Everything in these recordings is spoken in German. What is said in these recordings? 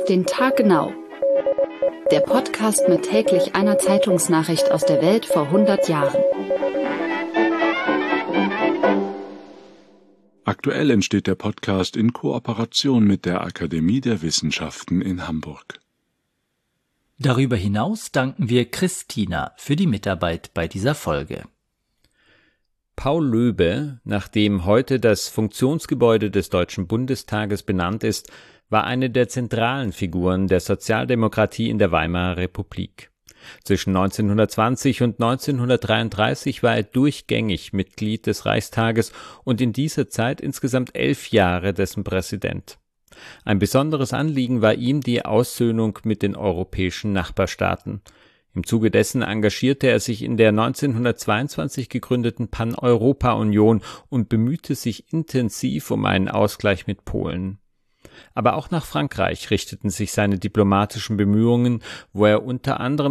Auf den Tag genau. Der Podcast mit täglich einer Zeitungsnachricht aus der Welt vor 100 Jahren. Aktuell entsteht der Podcast in Kooperation mit der Akademie der Wissenschaften in Hamburg. Darüber hinaus danken wir Christina für die Mitarbeit bei dieser Folge. Paul Löbe, nach dem heute das Funktionsgebäude des Deutschen Bundestages benannt ist, war eine der zentralen Figuren der Sozialdemokratie in der Weimarer Republik. Zwischen 1920 und 1933 war er durchgängig Mitglied des Reichstages und in dieser Zeit insgesamt 11 Jahre dessen Präsident. Ein besonderes Anliegen war ihm die Aussöhnung mit den europäischen Nachbarstaaten. Im Zuge dessen engagierte er sich in der 1922 gegründeten Pan-Europa-Union und bemühte sich intensiv um einen Ausgleich mit Polen. Aber auch nach Frankreich richteten sich seine diplomatischen Bemühungen, wo er unter anderem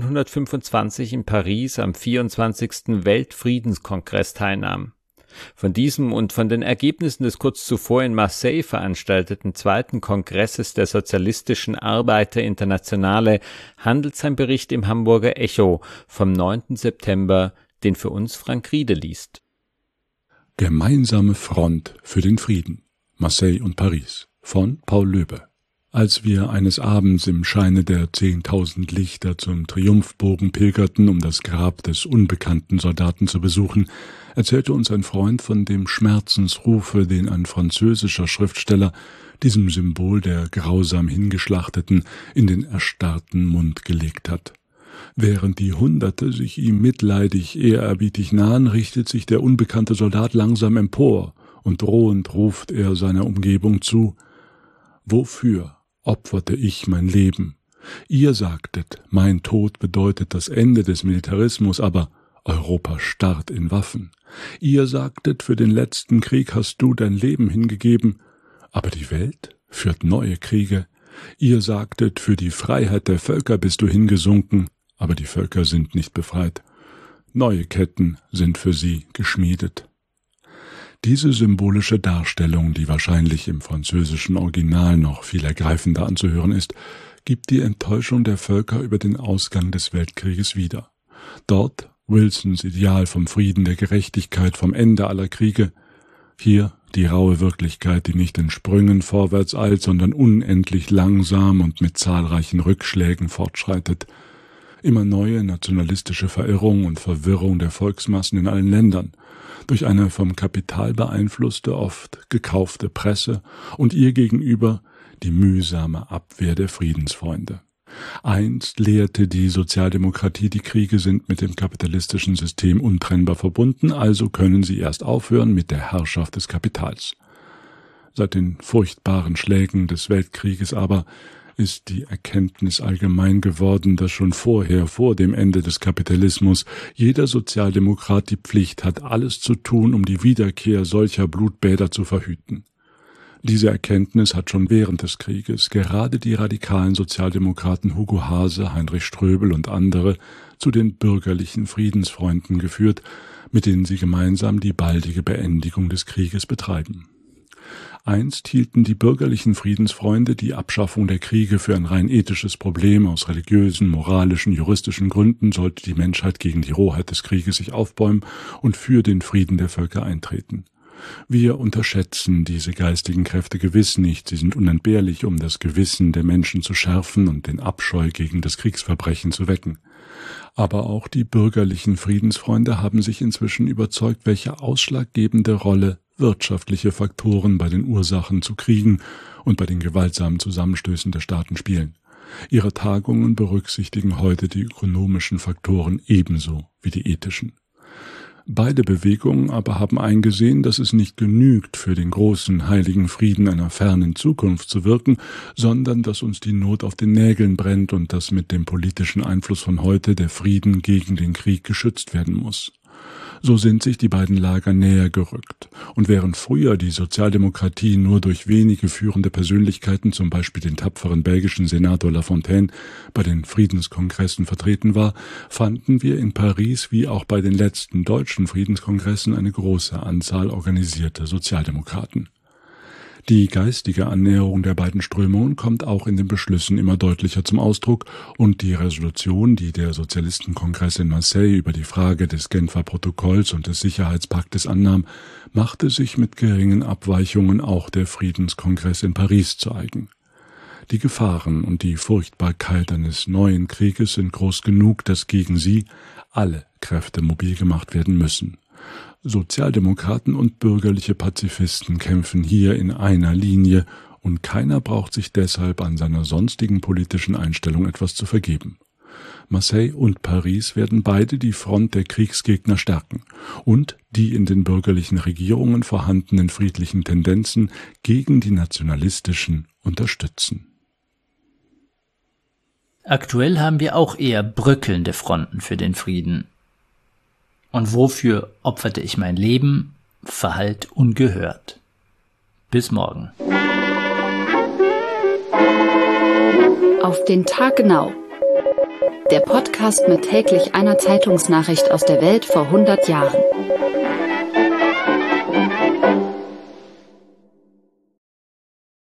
1925 in Paris am 24. Weltfriedenskongress teilnahm. Von diesem und von den Ergebnissen des kurz zuvor in Marseille veranstalteten zweiten Kongresses der Sozialistischen Arbeiterinternationale handelt sein Bericht im Hamburger Echo vom 9. September, den für uns Frank Riede liest. Gemeinsame Front für den Frieden. Marseille und Paris von Paul Löbe. Als wir eines Abends im Scheine der 10.000 Lichter zum Triumphbogen pilgerten, um das Grab des unbekannten Soldaten zu besuchen, erzählte uns ein Freund von dem Schmerzensrufe, den ein französischer Schriftsteller diesem Symbol der grausam Hingeschlachteten in den erstarrten Mund gelegt hat. Während die Hunderte sich ihm mitleidig, ehrerbietig nahen, richtet sich der unbekannte Soldat langsam empor und drohend ruft er seiner Umgebung zu: »Wofür opferte ich mein Leben? Ihr sagtet, mein Tod bedeutet das Ende des Militarismus, aber Europa starrt in Waffen. Ihr sagtet, für den letzten Krieg hast du dein Leben hingegeben, aber die Welt führt neue Kriege. Ihr sagtet, für die Freiheit der Völker bist du hingesunken, aber die Völker sind nicht befreit. Neue Ketten sind für sie geschmiedet.« Diese symbolische Darstellung, die wahrscheinlich im französischen Original noch viel ergreifender anzuhören ist, gibt die Enttäuschung der Völker über den Ausgang des Weltkrieges wieder. Dort Wilsons Ideal vom Frieden, der Gerechtigkeit, vom Ende aller Kriege. Hier die raue Wirklichkeit, die nicht in Sprüngen vorwärts eilt, sondern unendlich langsam und mit zahlreichen Rückschlägen fortschreitet. Immer neue nationalistische Verirrung und Verwirrung der Volksmassen in allen Ländern, durch eine vom Kapital beeinflusste, oft gekaufte Presse und ihr gegenüber die mühsame Abwehr der Friedensfreunde. Einst lehrte die Sozialdemokratie, die Kriege sind mit dem kapitalistischen System untrennbar verbunden, also können sie erst aufhören mit der Herrschaft des Kapitals. Seit den furchtbaren Schlägen des Weltkrieges aber ist die Erkenntnis allgemein geworden, dass schon vorher, vor dem Ende des Kapitalismus, jeder Sozialdemokrat die Pflicht hat, alles zu tun, um die Wiederkehr solcher Blutbäder zu verhüten. Diese Erkenntnis hat schon während des Krieges gerade die radikalen Sozialdemokraten Hugo Haase, Heinrich Ströbel und andere zu den bürgerlichen Friedensfreunden geführt, mit denen sie gemeinsam die baldige Beendigung des Krieges betreiben. Einst hielten die bürgerlichen Friedensfreunde die Abschaffung der Kriege für ein rein ethisches Problem. Aus religiösen, moralischen, juristischen Gründen sollte die Menschheit gegen die Rohheit des Krieges sich aufbäumen und für den Frieden der Völker eintreten. Wir unterschätzen diese geistigen Kräfte gewiss nicht. Sie sind unentbehrlich, um das Gewissen der Menschen zu schärfen und den Abscheu gegen das Kriegsverbrechen zu wecken. Aber auch die bürgerlichen Friedensfreunde haben sich inzwischen überzeugt, welche ausschlaggebende Rolle wirtschaftliche Faktoren bei den Ursachen zu Kriegen und bei den gewaltsamen Zusammenstößen der Staaten spielen. Ihre Tagungen berücksichtigen heute die ökonomischen Faktoren ebenso wie die ethischen. Beide Bewegungen aber haben eingesehen, dass es nicht genügt, für den großen, heiligen Frieden einer fernen Zukunft zu wirken, sondern dass uns die Not auf den Nägeln brennt und dass mit dem politischen Einfluss von heute der Frieden gegen den Krieg geschützt werden muss. So sind sich die beiden Lager näher gerückt. Und während früher die Sozialdemokratie nur durch wenige führende Persönlichkeiten, zum Beispiel den tapferen belgischen Senator Lafontaine, bei den Friedenskongressen vertreten war, fanden wir in Paris wie auch bei den letzten deutschen Friedenskongressen eine große Anzahl organisierter Sozialdemokraten. Die geistige Annäherung der beiden Strömungen kommt auch in den Beschlüssen immer deutlicher zum Ausdruck, und die Resolution, die der Sozialistenkongress in Marseille über die Frage des Genfer Protokolls und des Sicherheitspaktes annahm, machte sich mit geringen Abweichungen auch der Friedenskongress in Paris zu eigen. Die Gefahren und die Furchtbarkeit eines neuen Krieges sind groß genug, dass gegen sie alle Kräfte mobil gemacht werden müssen. Sozialdemokraten und bürgerliche Pazifisten kämpfen hier in einer Linie, und keiner braucht sich deshalb an seiner sonstigen politischen Einstellung etwas zu vergeben. Marseille und Paris werden beide die Front der Kriegsgegner stärken und die in den bürgerlichen Regierungen vorhandenen friedlichen Tendenzen gegen die nationalistischen unterstützen. Aktuell haben wir auch eher bröckelnde Fronten für den Frieden. Und wofür opferte ich mein Leben? Verhallt ungehört. Bis morgen. Auf den Tag genau. Der Podcast mit täglich einer Zeitungsnachricht aus der Welt vor 100 Jahren.